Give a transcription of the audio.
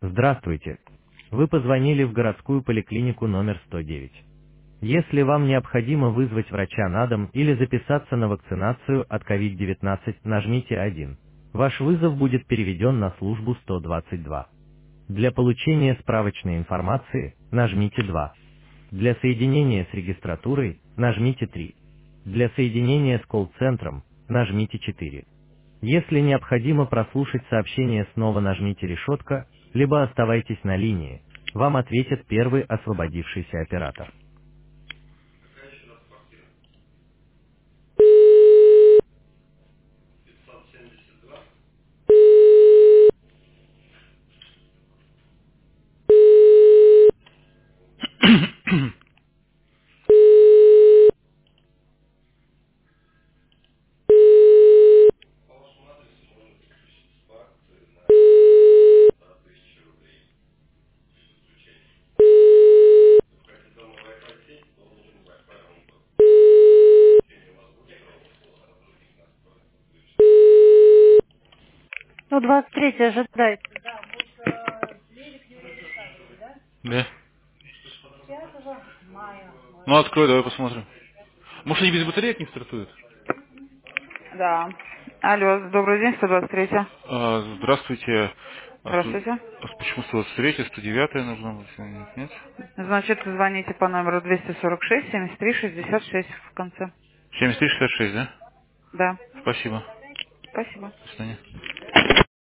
Здравствуйте. Вы позвонили в городскую поликлинику номер 109. Если вам необходимо вызвать врача на дом или записаться на вакцинацию от COVID-19, нажмите 1. Ваш вызов будет переведен на службу 122. Для получения справочной информации нажмите 2. Для соединения с регистратурой нажмите 3. Для соединения с колл-центром нажмите 4. Если необходимо прослушать сообщение снова, нажмите решетка, либо оставайтесь на линии. Вам ответит первый освободившийся оператор. Ну, 23 ожидайте. Да. Ну, открой, давай посмотрим. Может, они без батареек не стартуют? Да. Алло, добрый день, 123. Здравствуйте. Здравствуйте. Почему 123, 109 нужно быть? Нет, нет? Значит, звоните по номеру 246 73 66 в конце. 7366, да? Да. Спасибо. Спасибо. До свидания.